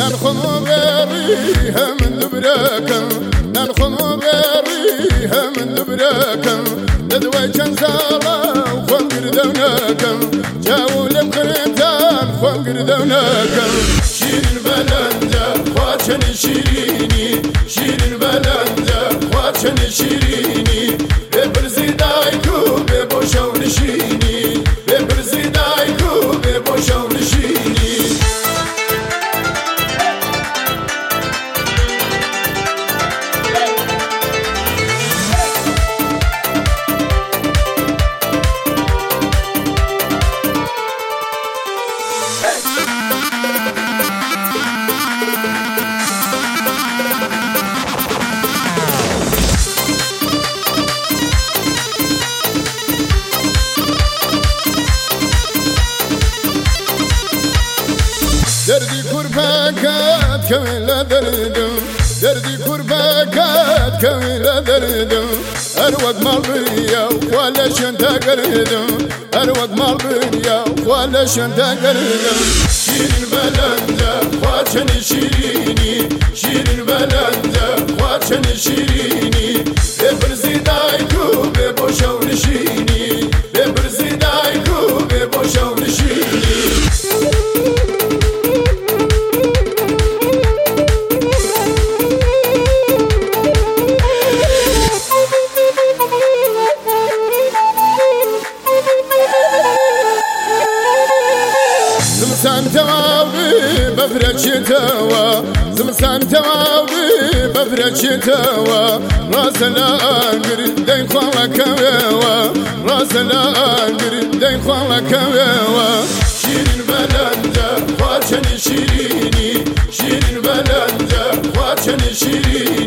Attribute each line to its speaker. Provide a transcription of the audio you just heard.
Speaker 1: ننخو بريها من دبركم ننخو بريها من دبركم ددوي جنزالة وخون قردونكم جاو لبخريتان خون قردونكم شيرين بلنجا خواتشن شيريني شيرين بلنجا خواتشن شيريني ببرزي دايكو ببوشو نشيني ببرزي دايكو ببوشو نشيني دردي كرباكات كميلا دردم دردي كرباكات كميلا دردم أروق مالبيا ولا شنتا قردم أروق مالبيا ولا شنتا قردم شيرين بلنجا خواتشن شيريني شيرين بلنجا خواتشن شيريني ببرزي دايكو ببوشو نشيني ببرزي دايكو ببوشو نشيني زمستان تواوي بفرج توا زمستان تواوي بفرج توا راسنا انقر دين خوالا كوا راسنا انقر دين خوالا كوا شيرين بلنجا خواتشن شيريني شيرين بلنجا خواتشن شيريني